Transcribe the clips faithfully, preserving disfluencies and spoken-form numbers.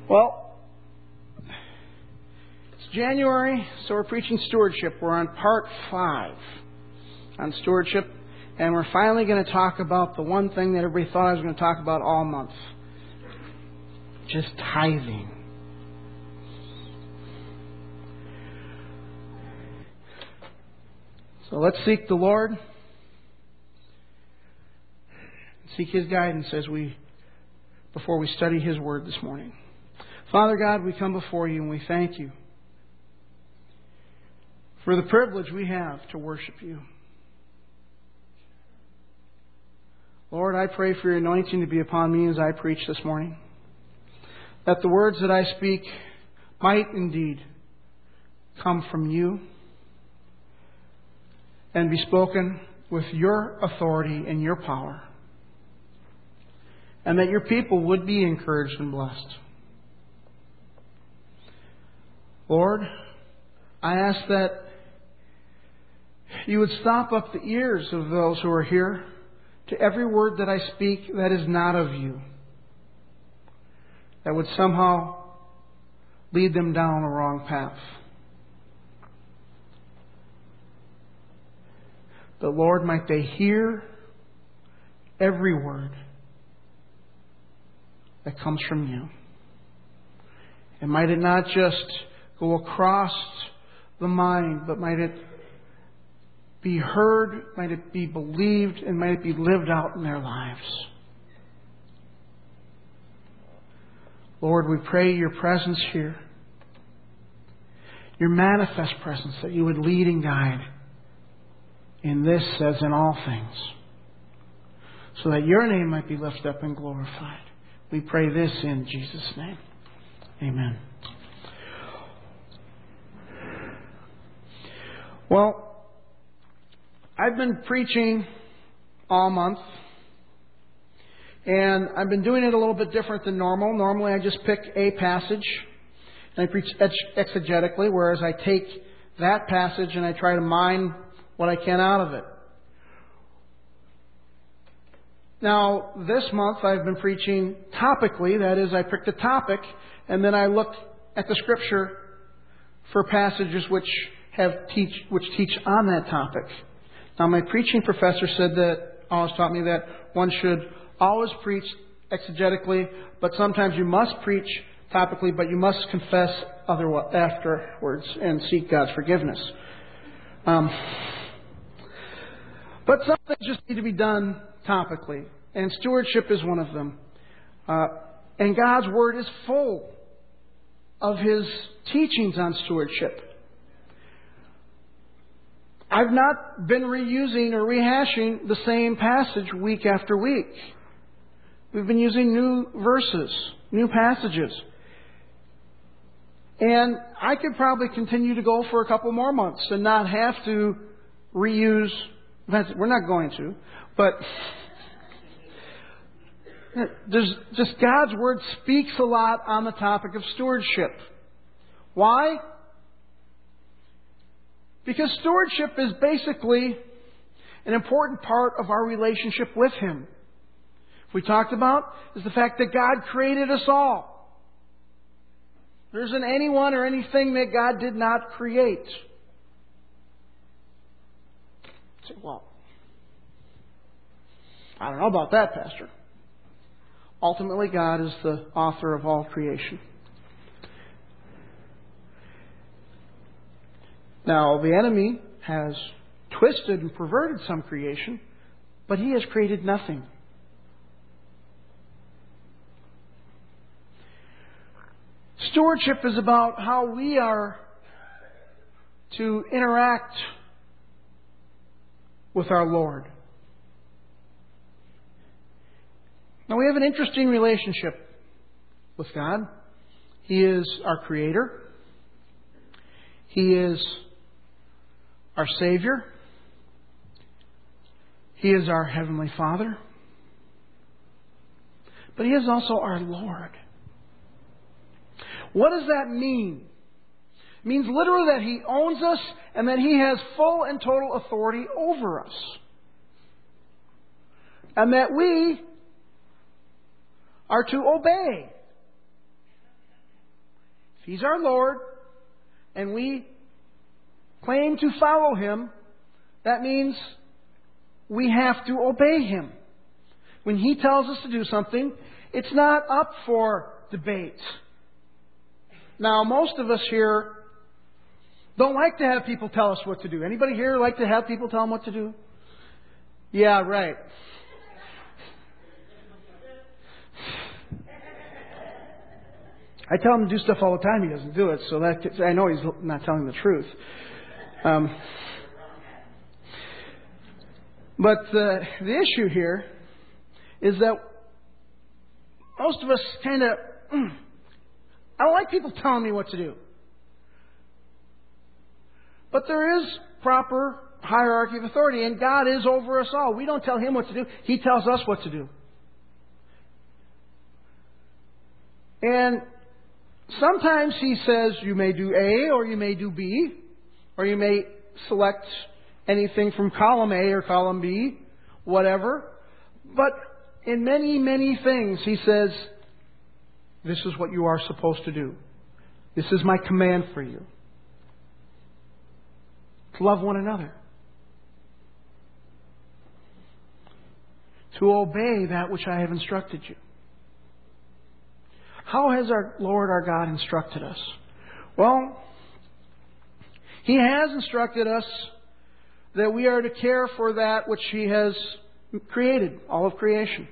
Well, it's January, so we're preaching stewardship. We're on part five on stewardship, and we're finally going to talk about the one thing that everybody thought I was going to talk about all month. Just tithing. So let's seek the Lord. Seek His guidance as we, before we study His Word this morning. Father God, we come before You and we thank You for the privilege we have to worship You. Lord, I pray for Your anointing to be upon me as I preach this morning, that the words that I speak might indeed come from You and be spoken with Your authority and Your power, and that Your people would be encouraged and blessed. Lord, I ask that You would stop up the ears of those who are here to every word that I speak that is not of You, that would somehow lead them down a wrong path. But Lord, might they hear every word that comes from You. And might it not just go across the mind, but might it be heard, might it be believed, and might it be lived out in their lives. Lord, we pray Your presence here, Your manifest presence, that You would lead and guide in this as in all things, so that Your name might be lifted up and glorified. We pray this in Jesus' name. Amen. Well, I've been preaching all month, and I've been doing it a little bit different than normal. Normally I just pick a passage and I preach exegetically, whereas I take that passage and I try to mine what I can out of it. Now, this month I've been preaching topically. That is, I picked a topic and then I looked at the Scripture for passages which have teach which teach on that topic. Now, my preaching professor said that always taught me that one should always preach exegetically, but sometimes you must preach topically, but you must confess other afterwards and seek God's forgiveness. Um, but some things just need to be done topically, and stewardship is one of them. Uh, and God's Word is full of His teachings on stewardship. I've not been reusing or rehashing the same passage week after week. We've been using new verses, new passages. And I could probably continue to go for a couple more months and not have to reuse. We're not going to. But there's just God's Word speaks a lot on the topic of stewardship. Why? Because stewardship is basically an important part of our relationship with Him. We talked about is the fact that God created us all. There isn't anyone or anything that God did not create. You say, well, I don't know about that, Pastor. Ultimately, God is the author of all creation. Now, the enemy has twisted and perverted some creation, but he has created nothing. Stewardship is about how we are to interact with our Lord. Now, we have an interesting relationship with God. He is our Creator. He is our Savior. He is our Heavenly Father. But He is also our Lord. What does that mean? It means literally that He owns us and that He has full and total authority over us. And that we are to obey. If He's our Lord and we claim to follow Him, that means we have to obey Him. When He tells us to do something, it's not up for debate. Now, most of us here don't like to have people tell us what to do. Anybody here like to have people tell them what to do? Yeah, right. I tell him to do stuff all the time. He doesn't do it, so that I know he's not telling the truth. Um, but uh, the issue here is that most of us kind of, mm, I don't like people telling me what to do. But there is proper hierarchy of authority, and God is over us all. We don't tell Him what to do. He tells us what to do. And sometimes He says you may do A or you may do B, or you may select anything from column A or column B, whatever. But in many, many things He says, this is what you are supposed to do. This is my command for you. To love one another. To obey that which I have instructed you. How has our Lord our God instructed us? Well, He has instructed us that we are to care for that which He has created, all of creation.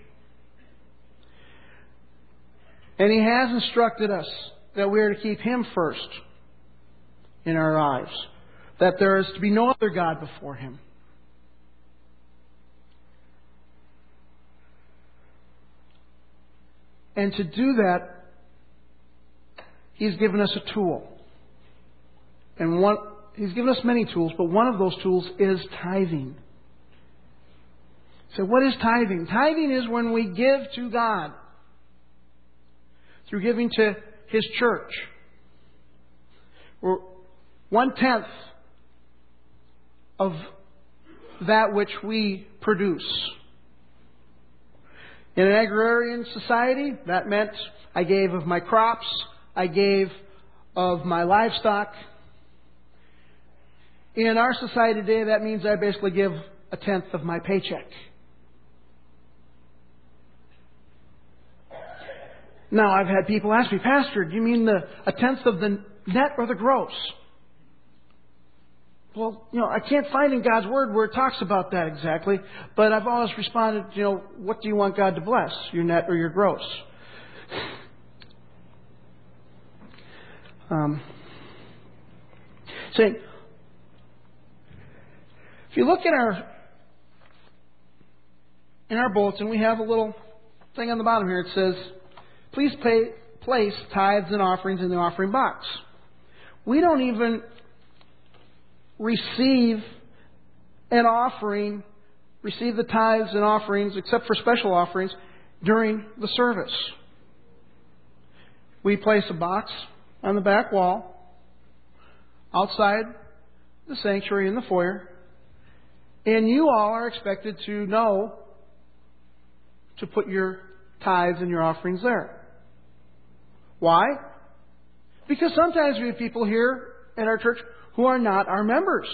And He has instructed us that we are to keep Him first in our lives. That there is to be no other God before Him. And to do that, He's given us a tool. And one, He's given us many tools, but one of those tools is tithing. So what is tithing? Tithing is when we give to God through giving to His church. We're one-tenth of that which we produce. In an agrarian society, that meant I gave of my crops, I gave of my livestock. In our society today, that means I basically give a tenth of my paycheck. Now, I've had people ask me, Pastor, do you mean the a tenth of the net or the gross? Well, you know, I can't find in God's Word where it talks about that exactly, but I've always responded, you know, what do you want God to bless, your net or your gross? Um, saying, if you look at our in our bulletin, we have a little thing on the bottom here. It says, please pay, place tithes and offerings in the offering box. We don't even receive an offering, receive the tithes and offerings, except for special offerings, during the service. We place a box on the back wall, outside the sanctuary in the foyer, and you all are expected to know to put your tithes and your offerings there. Why? Because sometimes we have people here at our church who are not our members.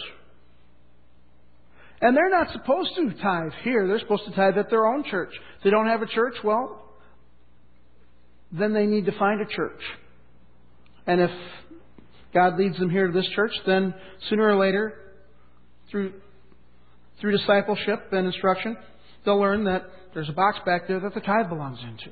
And they're not supposed to tithe here. They're supposed to tithe at their own church. If they don't have a church, well, then they need to find a church. And if God leads them here to this church, then sooner or later, through through discipleship and instruction, they'll learn that there's a box back there that the tithe belongs into.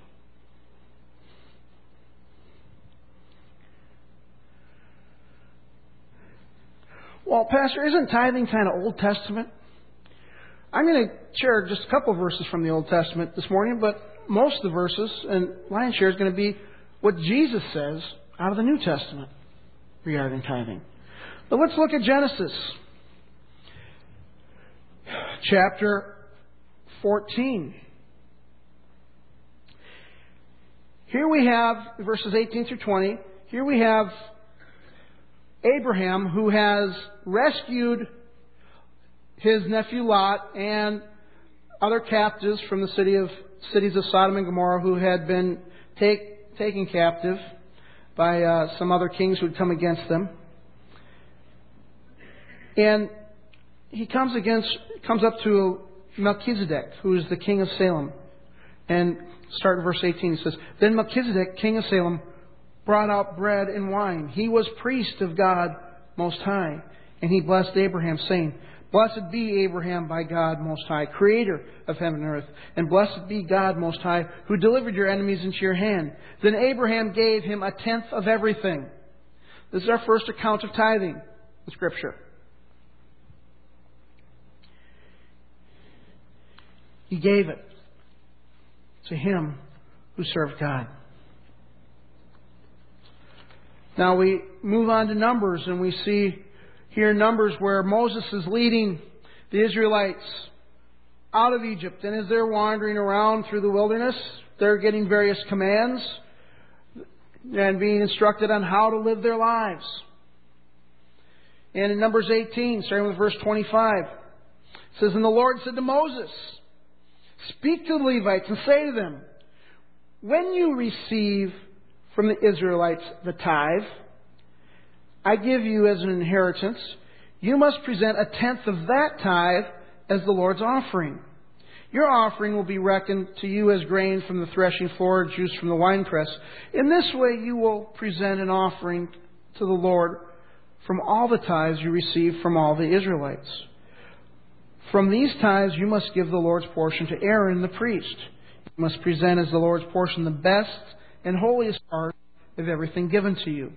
Well, Pastor, isn't tithing kind of Old Testament? I'm going to share just a couple of verses from the Old Testament this morning, but most of the verses, and lion's share, is going to be what Jesus says out of the New Testament regarding tithing. But let's look at Genesis chapter fourteen. Here we have verses eighteen through twenty. Here we have Abraham, who has rescued his nephew Lot and other captives from the city of cities of Sodom and Gomorrah who had been take, taken captive by uh, some other kings who had come against them. And he comes against, comes up to Melchizedek, who is the king of Salem. And start in verse eighteen. It says, Then Melchizedek, king of Salem, brought out bread and wine. He was priest of God Most High. And he blessed Abraham, saying, Blessed be Abraham by God Most High, Creator of heaven and earth. And blessed be God Most High, who delivered your enemies into your hand. Then Abraham gave him a tenth of everything. This is our first account of tithing in Scripture. He gave it to him who served God. Now we move on to Numbers, and we see here in Numbers where Moses is leading the Israelites out of Egypt. And as they're wandering around through the wilderness, they're getting various commands and being instructed on how to live their lives. And in Numbers eighteen, starting with verse twenty-five, it says, And the Lord said to Moses, Speak to the Levites and say to them, When you receive from the Israelites the tithe I give you as an inheritance, you must present a tenth of that tithe as the Lord's offering. Your offering will be reckoned to you as grain from the threshing floor, juice from the winepress. In this way you will present an offering to the Lord from all the tithes you receive from all the Israelites. From these tithes you must give the Lord's portion to Aaron the priest. You must present as the Lord's portion the best and holiest part of everything given to you.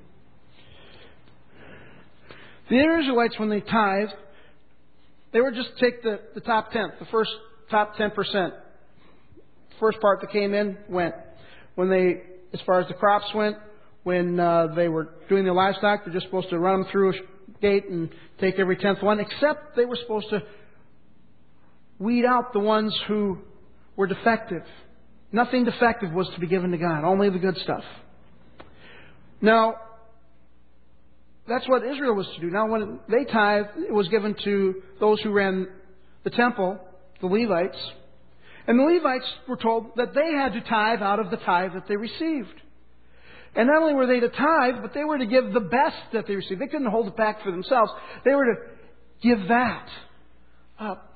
The Israelites, when they tithed, they would just take the, the top tenth, the first top ten percent. First part that came in went. When they, as far as the crops went, when uh, they were doing their livestock, they're just supposed to run them through a gate and take every tenth one, except they were supposed to weed out the ones who were defective. Nothing defective was to be given to God, only the good stuff. Now, that's what Israel was to do. Now, when they tithed, it was given to those who ran the temple, the Levites. And the Levites were told that they had to tithe out of the tithe that they received. And not only were they to tithe, but they were to give the best that they received. They couldn't hold it back for themselves. They were to give that up.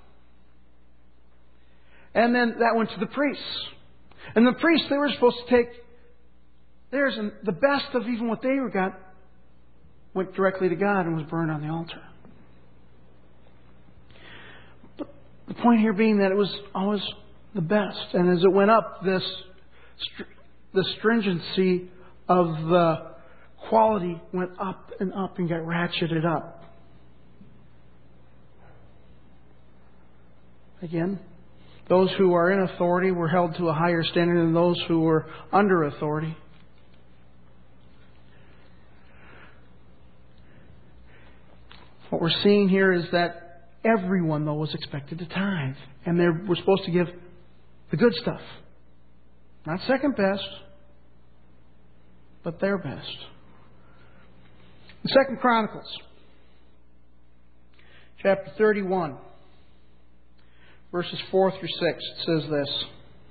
And then that went to the priests. And the priests, they were supposed to take theirs, and the best of even what they got went directly to God and was burned on the altar. But the point here being that it was always the best. And as it went up, this the stringency of the quality went up and up and got ratcheted up. Again, those who are in authority were held to a higher standard than those who were under authority. What we're seeing here is that everyone, though, was expected to tithe. And they were supposed to give the good stuff. Not second best, but their best. In Second Chronicles, chapter thirty-one, verses four through six, it says this.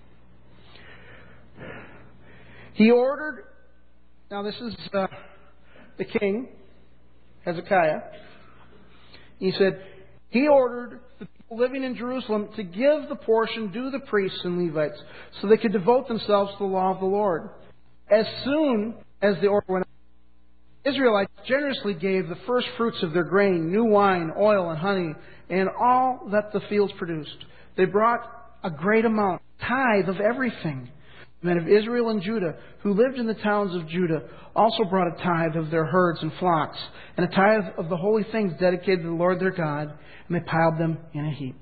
He ordered, now this is uh, the king, Hezekiah. He said, he ordered the people living in Jerusalem to give the portion due the priests and Levites so they could devote themselves to the law of the Lord. As soon as the order went out, Israelites generously gave the first fruits of their grain, new wine, oil, and honey, and all that the fields produced. They brought a great amount, tithe of everything. The men of Israel and Judah, who lived in the towns of Judah, also brought a tithe of their herds and flocks, and a tithe of the holy things dedicated to the Lord their God, and they piled them in a heap.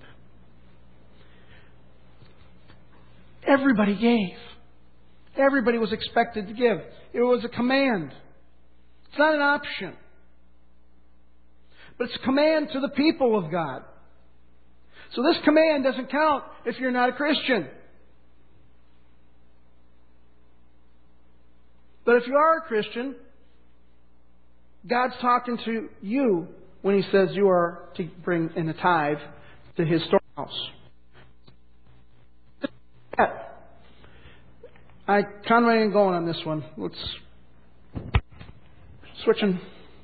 Everybody gave. Everybody was expected to give. It was a command. It's not an option. But it's a command to the people of God. So this command doesn't count if you're not a Christian. But if you are a Christian, God's talking to you when He says you are to bring in a tithe to His storehouse. I kind of ain't going on this one. Let's Switching.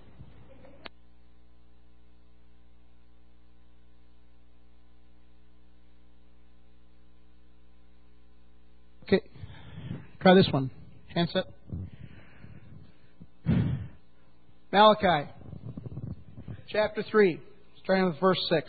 Okay. Try this one. Handset. Malachi. Chapter three. Starting with verse six.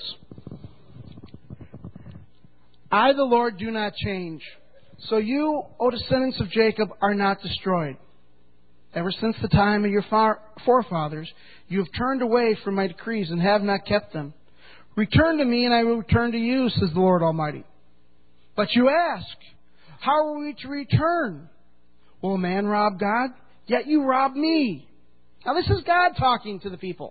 I, the Lord, do not change. So you, O descendants of Jacob, are not destroyed. Ever since the time of your far- forefathers, you have turned away from my decrees and have not kept them. Return to me, and I will return to you, says the Lord Almighty. But you ask, how are we to return? Will a man rob God? Yet you rob me. Now this is God talking to the people.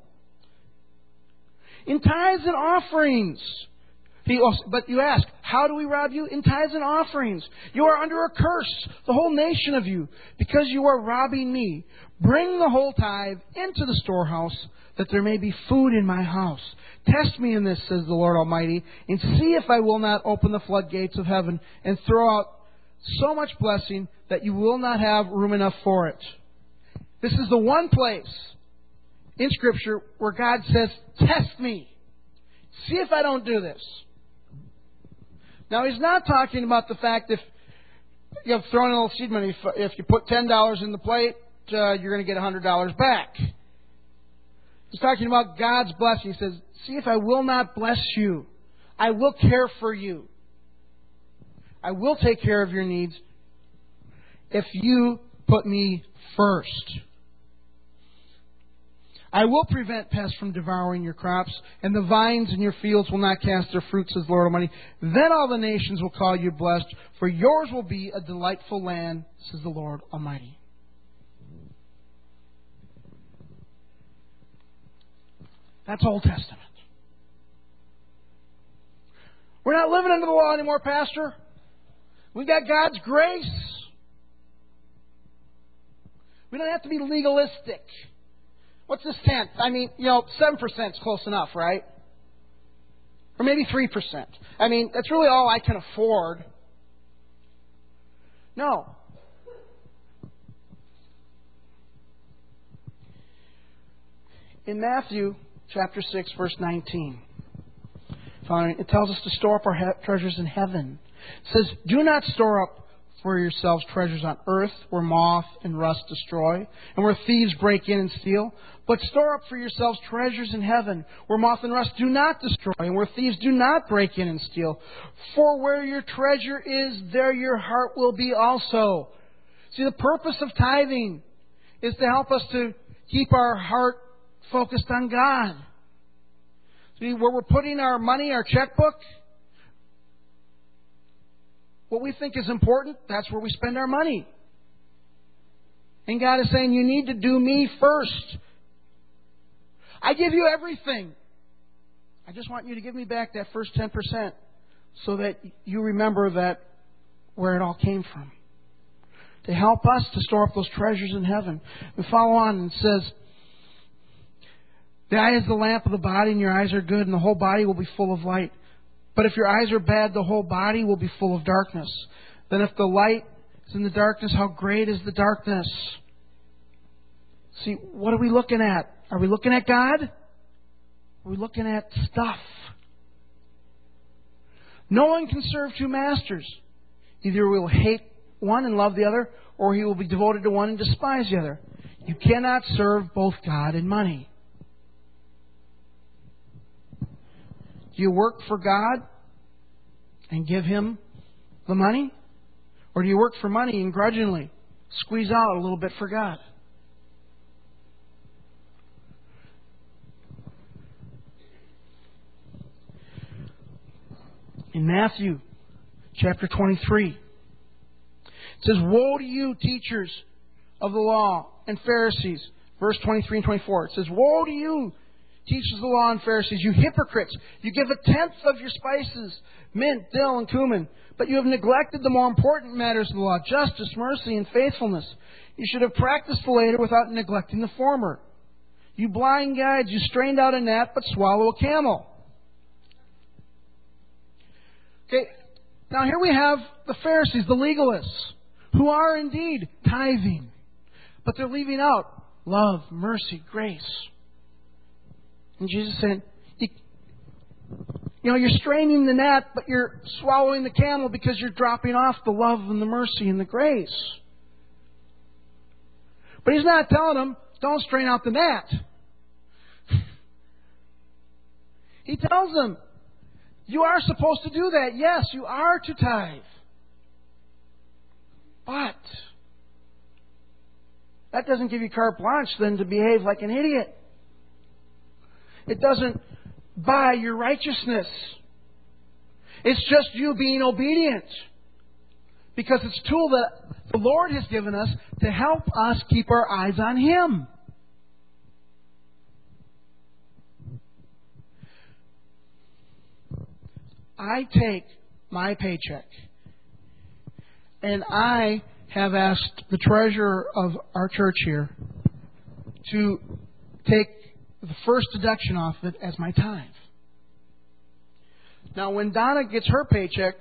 In tithes and offerings. He also, but you ask, how do we rob you? In tithes and offerings. You are under a curse, the whole nation of you, because you are robbing me. Bring the whole tithe into the storehouse, that there may be food in my house. Test me in this, says the Lord Almighty, and see if I will not open the floodgates of heaven and throw out so much blessing that you will not have room enough for it. This is the one place in Scripture where God says, test me. See if I don't do this. Now, He's not talking about the fact if you have thrown a little seed money, if, if you put ten dollars in the plate, uh, you're going to get one hundred dollars back. He's talking about God's blessing. He says, see if I will not bless you. I will care for you. I will take care of your needs if you put me first. I will prevent pests from devouring your crops, and the vines in your fields will not cast their fruit, says the Lord Almighty. Then all the nations will call you blessed, for yours will be a delightful land, says the Lord Almighty. That's Old Testament. We're not living under the law anymore, Pastor. We've got God's grace. We don't have to be legalistic. What's this tenth? I mean, you know, seven percent is close enough, right? Or maybe three percent. I mean, that's really all I can afford. No. In Matthew chapter six, verse nineteen, it tells us to store up our he- treasures in heaven. It says, do not store up for yourselves treasures on earth where moth and rust destroy and where thieves break in and steal, but store up for yourselves treasures in heaven where moth and rust do not destroy and where thieves do not break in and steal. For where your treasure is, there your heart will be also. See, the purpose of tithing is to help us to keep our heart focused on God. See, where we're putting our money, our checkbook, what we think is important, that's where we spend our money. And God is saying, you need to do me first. I give you everything. I just want you to give me back that first ten percent so that you remember that where it all came from. To help us to store up those treasures in heaven. We follow on and it says, the eye is the lamp of the body, and your eyes are good, and the whole body will be full of light. But if your eyes are bad, the whole body will be full of darkness. Then if the light is in the darkness, how great is the darkness? See, what are we looking at? Are we looking at God? Are we looking at stuff? No one can serve two masters. Either he will hate one and love the other, or he will be devoted to one and despise the other. You cannot serve both God and money. Do you work for God and give Him the money? Or do you work for money and grudgingly squeeze out a little bit for God? In Matthew chapter twenty-three, it says, woe to you, teachers of the law and Pharisees. Verse twenty-three and twenty-four. It says, woe to you, teachers of the law and Pharisees, you hypocrites! You give a tenth of your spices, mint, dill, and cumin, but you have neglected the more important matters of the law, justice, mercy, and faithfulness. You should have practiced the latter without neglecting the former. You blind guides, you strained out a gnat, but swallow a camel. Okay, now here we have the Pharisees, the legalists, who are indeed tithing, but they're leaving out love, mercy, grace. And Jesus said, you, you know, you're straining the net, but you're swallowing the camel because you're dropping off the love and the mercy and the grace. But He's not telling them, don't strain out the net. He tells them, you are supposed to do that. Yes, you are to tithe. But that doesn't give you carte blanche then to behave like an idiot. It doesn't buy your righteousness. It's just you being obedient. Because it's a tool that the Lord has given us to help us keep our eyes on Him. I take my paycheck and I have asked the treasurer of our church here to take the first deduction off it as my tithe. Now, when Donna gets her paycheck,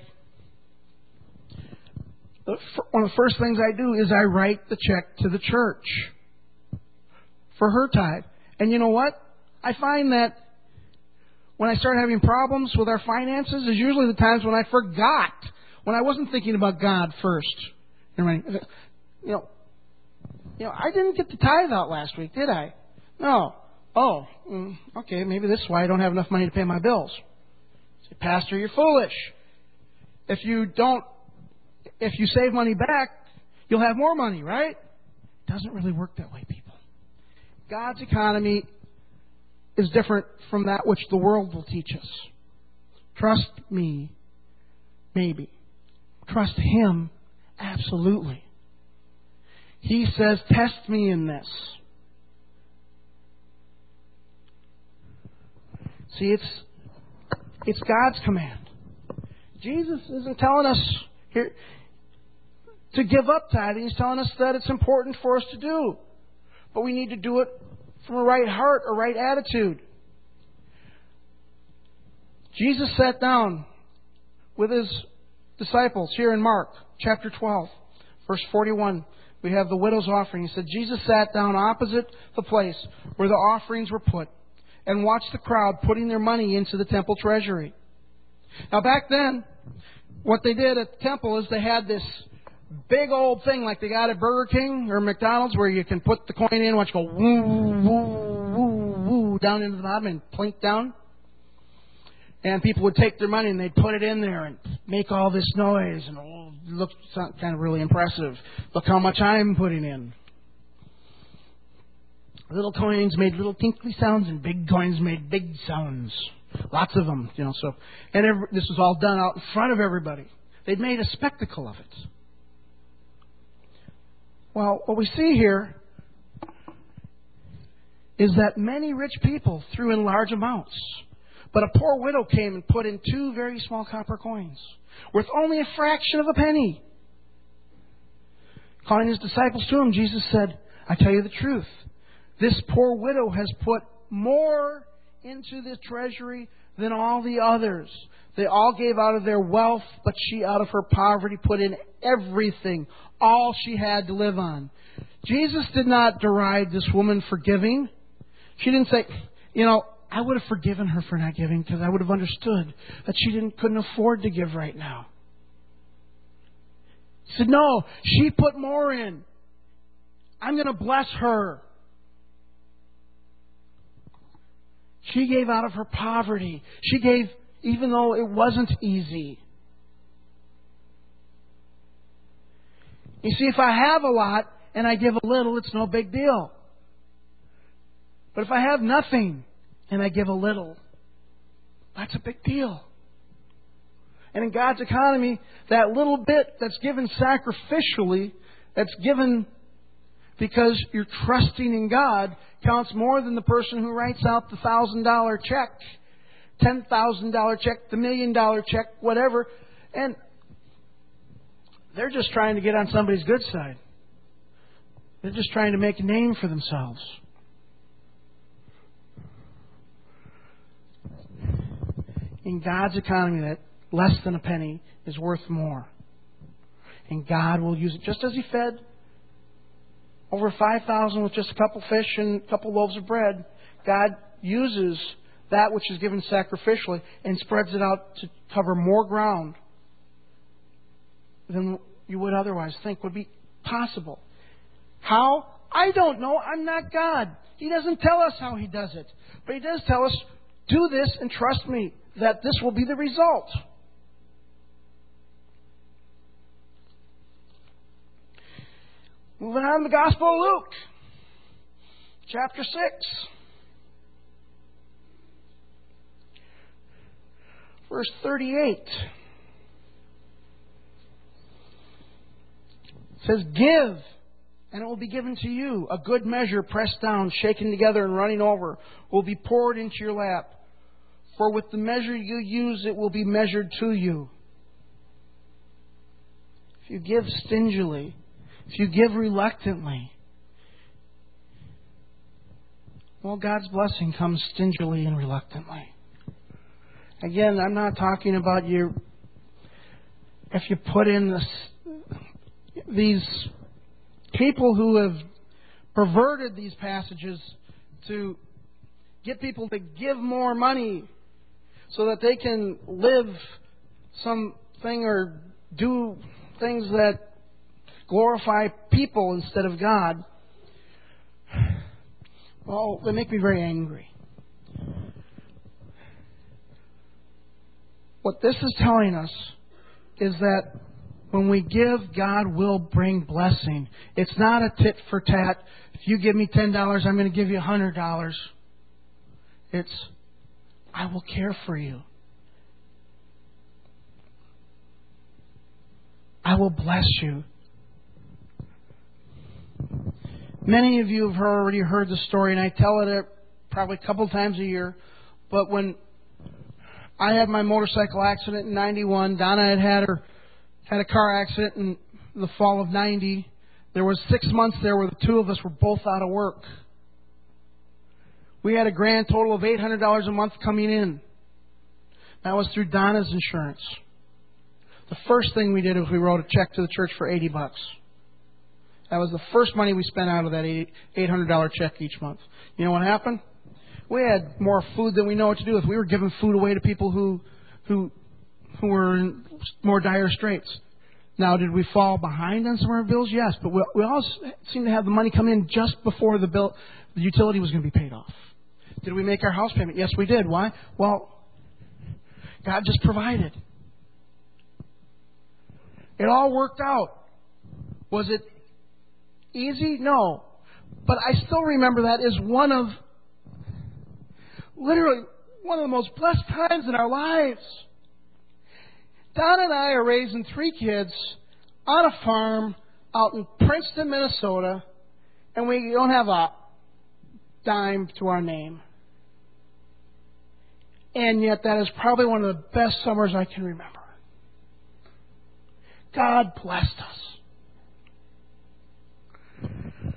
one of the first things I do is I write the check to the church for her tithe. And you know what? I find that when I start having problems with our finances is usually the times when I forgot, when I wasn't thinking about God first. You know, you know, I didn't get the tithe out last week, did I? No. Oh, okay, maybe this is why I don't have enough money to pay my bills. Say, Pastor, you're foolish. If you don't, if you save money back, you'll have more money, right? It doesn't really work that way, people. God's economy is different from that which the world will teach us. Trust me, maybe. Trust Him, absolutely. He says, test me in this. See, it's it's God's command. Jesus isn't telling us here to give up tithing. He's telling us that it's important for us to do. But we need to do it from a right heart, a right attitude. Jesus sat down with His disciples here in Mark chapter twelve, verse forty-one. We have the widow's offering. He said, Jesus sat down opposite the place where the offerings were put and watched the crowd putting their money into the temple treasury. Now back then, what they did at the temple is they had this big old thing like they got at Burger King or McDonald's where you can put the coin in, watch it go woo, woo, woo, woo, down into the bottom and plink down. And people would take their money and they'd put it in there and make all this noise and oh, it looked kind of really impressive. Look how much I'm putting in. Little coins made little tinkly sounds and big coins made big sounds. Lots of them, you know. So, and every, this was all done out in front of everybody. They'd made a spectacle of it. Well, what we see here is that many rich people threw in large amounts. But a poor widow came and put in two very small copper coins, worth only a fraction of a penny. Calling His disciples to Him, Jesus said, I tell you the truth. This poor widow has put more into the treasury than all the others. They all gave out of their wealth, but she out of her poverty put in everything, all she had to live on. Jesus did not deride this woman for giving. She didn't say, you know, I would have forgiven her for not giving because I would have understood that she didn't couldn't afford to give right now. He said, no, she put more in. I'm going to bless her. She gave out of her poverty. She gave even though it wasn't easy. You see, if I have a lot and I give a little, it's no big deal. But if I have nothing and I give a little, that's a big deal. And in God's economy, that little bit that's given sacrificially, that's given because you're trusting in God, counts more than the person who writes out the one thousand dollars check, ten thousand dollars check, the million dollar check, whatever. And they're just trying to get on somebody's good side. They're just trying to make a name for themselves. In God's economy, that less than a penny is worth more. And God will use it just as He fed over five thousand with just a couple fish and a couple loaves of bread. God uses that which is given sacrificially and spreads it out to cover more ground than you would otherwise think would be possible. How? I don't know. I'm not God. He doesn't tell us how He does it. But He does tell us, do this and trust me that this will be the result. Moving on to the Gospel of Luke, chapter six. Verse thirty-eight. It says, give, and it will be given to you. A good measure, pressed down, shaken together, and running over, will be poured into your lap. For with the measure you use, it will be measured to you. If you give stingily, if you give reluctantly, well, God's blessing comes stingily and reluctantly. Again, I'm not talking about you. If you put in this, these people who have perverted these passages to get people to give more money so that they can live something or do things that glorify people instead of God. Well, they make me very angry. What this is telling us is that when we give, God will bring blessing. It's not a tit for tat. If you give me ten dollars, I'm going to give you one hundred dollars. It's, I will care for you. I will bless you. Many of you have already heard the story, and I tell it probably a couple times a year. But when I had my motorcycle accident in ninety-one, Donna had had her had a car accident in the fall of ninety. There was six months there where the two of us were both out of work. We had a grand total of eight hundred dollars a month coming in. That was through Donna's insurance. The first thing we did was we wrote a check to the church for eighty bucks. That was the first money we spent out of that eight hundred dollars check each month. You know what happened? We had more food than we know what to do with. We were giving food away to people who who who were in more dire straits. Now, did we fall behind on some of our bills? Yes, but we, we all seemed to have the money come in just before the bill, the utility was going to be paid off. Did we make our house payment? Yes, we did. Why? Well, God just provided. It all worked out. Was it easy? No. But I still remember that as one of, literally, one of the most blessed times in our lives. Don and I are raising three kids on a farm out in Princeton, Minnesota, and we don't have a dime to our name. And yet that is probably one of the best summers I can remember. God blessed us.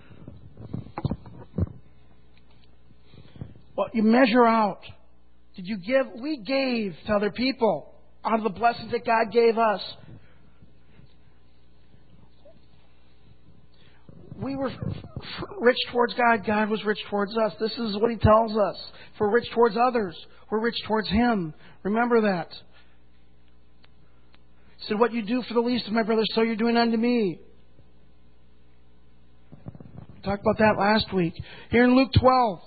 What you measure out. Did you give? We gave to other people out of the blessings that God gave us. We were rich towards God. God was rich towards us. This is what He tells us. If we're rich towards others, we're rich towards Him. Remember that. He said, what you do for the least of my brothers, so you're doing unto me. We talked about that last week. Here in Luke twelve.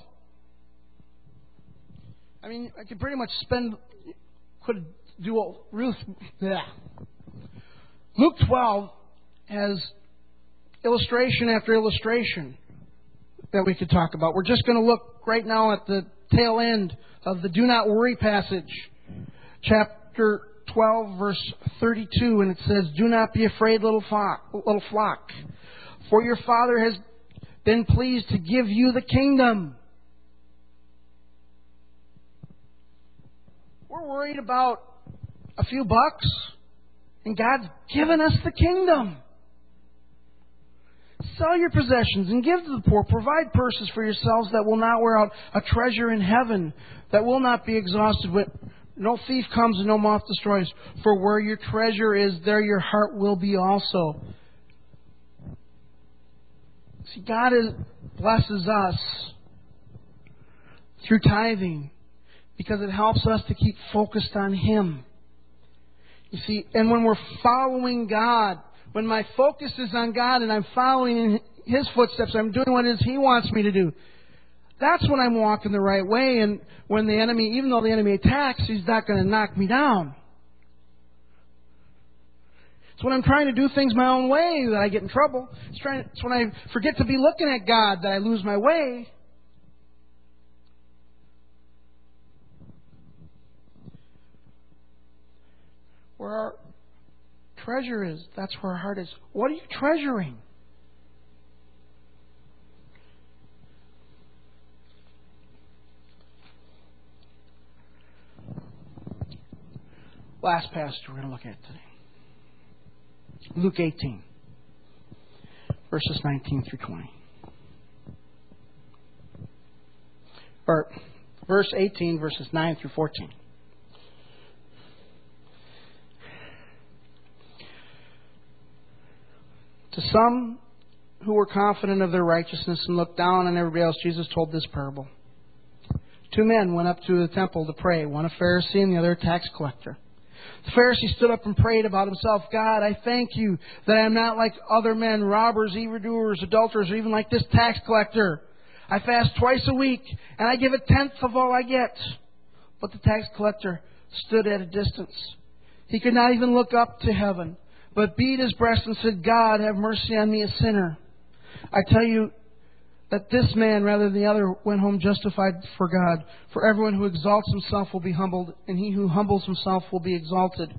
I mean, I could pretty much spend, could do a Ruth. Yeah. Luke twelve has illustration after illustration that we could talk about. We're just going to look right now at the tail end of the do not worry passage. Chapter twelve, verse thirty-two, and it says, do not be afraid, little flock, little flock, for your Father has been pleased to give you the kingdom. We're worried about a few bucks, and God's given us the kingdom. Sell your possessions and give to the poor. Provide purses for yourselves that will not wear out, a treasure in heaven that will not be exhausted when no thief comes and no moth destroys. For where your treasure is, there your heart will be also. See, God is, blesses us through tithing because it helps us to keep focused on Him. You see, and when we're following God, when my focus is on God and I'm following in His footsteps, I'm doing what it is He wants me to do, that's when I'm walking the right way. And when the enemy, even though the enemy attacks, he's not going to knock me down. It's when I'm trying to do things my own way that I get in trouble. It's, trying, it's when I forget to be looking at God that I lose my way. Where our treasure is, that's where our heart is. What are you treasuring? Last passage we're going to look at today. Luke eighteen, verses nineteen through twenty. Or verse eighteen, verses nine through fourteen. To some who were confident of their righteousness and looked down on everybody else, Jesus told this parable. Two men went up to the temple to pray, one a Pharisee and the other a tax collector. The Pharisee stood up and prayed about himself, God, I thank you that I am not like other men, robbers, evildoers, adulterers, or even like this tax collector. I fast twice a week, and I give a tenth of all I get. But the tax collector stood at a distance. He could not even look up to heaven, but beat his breast and said, God, have mercy on me, a sinner. I tell you that this man, rather than the other, went home justified for God. For everyone who exalts himself will be humbled, and he who humbles himself will be exalted.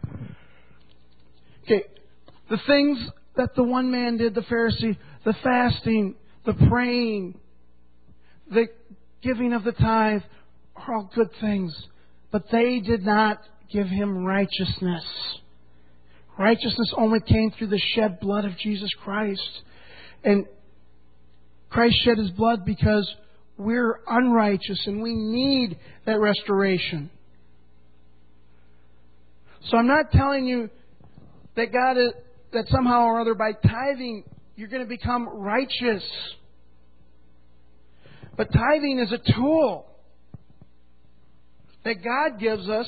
Okay, the things that the one man did, the Pharisee, the fasting, the praying, the giving of the tithe, are all good things. But they did not give him righteousness. Righteousness only came through the shed blood of Jesus Christ. And Christ shed His blood because we're unrighteous and we need that restoration. So I'm not telling you that God is, that somehow or other by tithing you're going to become righteous. But tithing is a tool that God gives us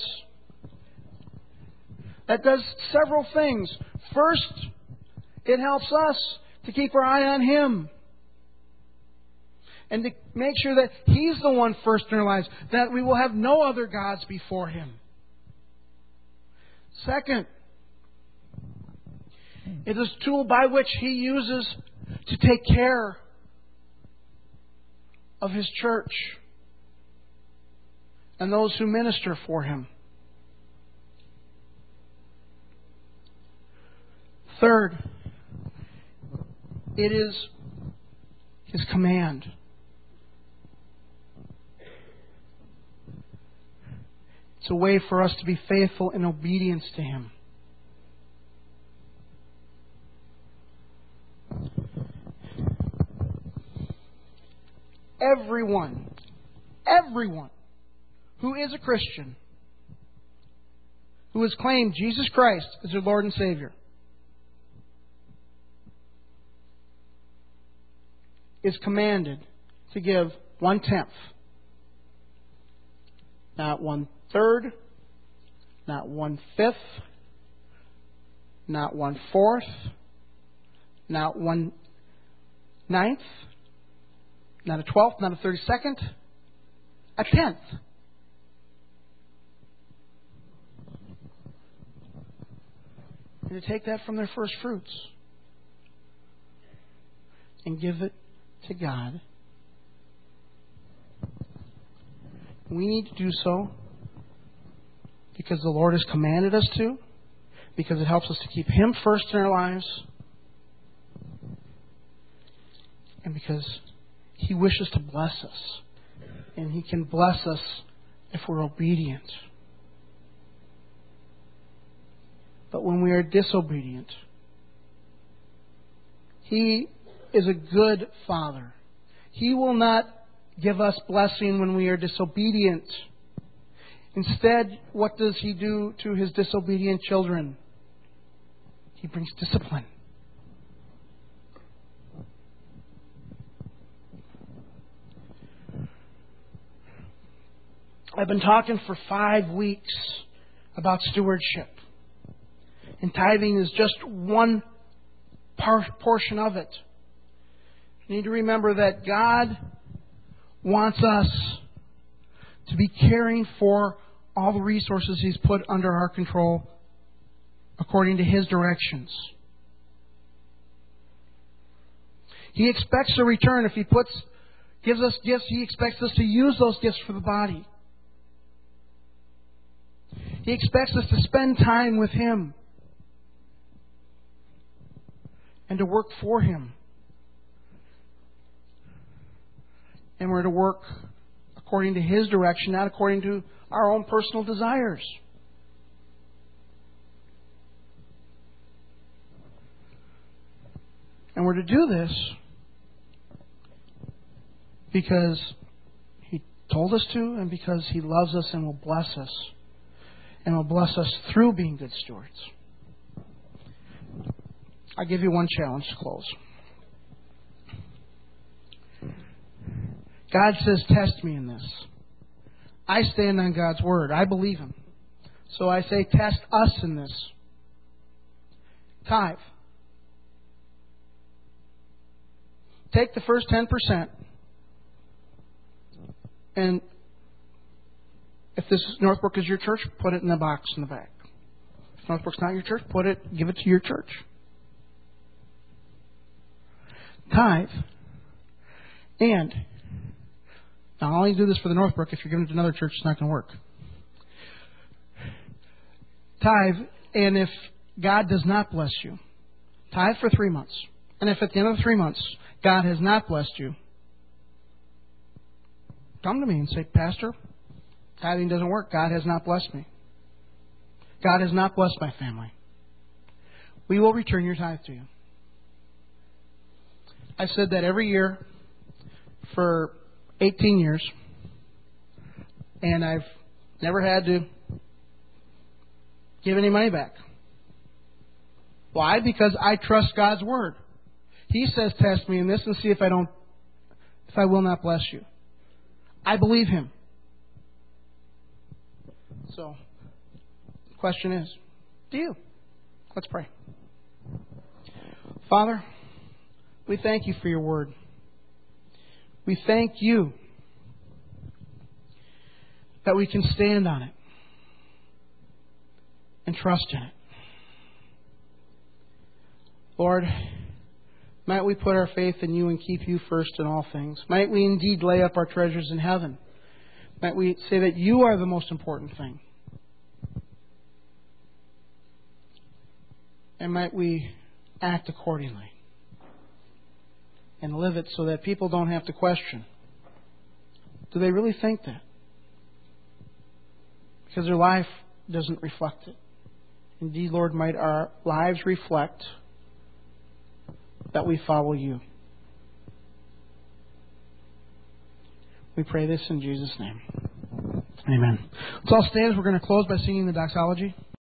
that does several things. First, it helps us to keep our eye on Him. And to make sure that He's the one first in our lives, that we will have no other gods before Him. Second, it is a tool by which He uses to take care of His church and those who minister for Him. Third, it is His command. It's a way for us to be faithful in obedience to Him. Everyone, everyone who is a Christian, who has claimed Jesus Christ as their Lord and Savior, is commanded to give one-tenth. Not one-third, not one-fifth, not one-fourth, not one-ninth, not a twelfth, not a thirty-second, a tenth. And to take that from their first fruits and give it to God. We need to do so because the Lord has commanded us to, because it helps us to keep Him first in our lives, and because He wishes to bless us. And He can bless us if we're obedient. But when we are disobedient, He is a good Father. He will not give us blessing when we are disobedient. Instead, what does He do to His disobedient children? He brings discipline. I've been talking for five weeks about stewardship. And tithing is just one par- portion of it. You need to remember that God wants us to be caring for all the resources He's put under our control according to His directions. He expects a return. If He puts, gives us gifts, He expects us to use those gifts for the body. He expects us to spend time with Him and to work for Him. And we're to work according to His direction, not according to our own personal desires. And we're to do this because He told us to and because He loves us and will bless us. And will bless us through being good stewards. I'll give you one challenge to close. God says, test me in this. I stand on God's Word. I believe Him. So I say, test us in this. Tithe. Take the first ten percent. And if this Northbrook is your church, put it in the box in the back. If Northbrook's not your church, put it, give it to your church. Tithe. And now, I'll only do this for the Northbrook. If you're giving it to another church, it's not going to work. Tithe, and if God does not bless you, tithe for three months. And if at the end of the three months, God has not blessed you, come to me and say, Pastor, tithing doesn't work. God has not blessed me. God has not blessed my family. We will return your tithe to you. I've said that every year for eighteen years, and I've never had to give any money back. Why? Because I trust God's Word. He says, test me in this and see if I don't, if I will not bless you. I believe Him. So, the question is, do you? Let's pray. Father, we thank You for Your Word. We thank You that we can stand on it and trust in it. Lord, might we put our faith in You and keep You first in all things. Might we indeed lay up our treasures in heaven. Might we say that You are the most important thing. And might we act accordingly. And live it so that people don't have to question. Do they really think that? Because their life doesn't reflect it. Indeed, Lord, might our lives reflect that we follow You. We pray this in Jesus' name. Amen. Let's all stand as we're going to close by singing the doxology.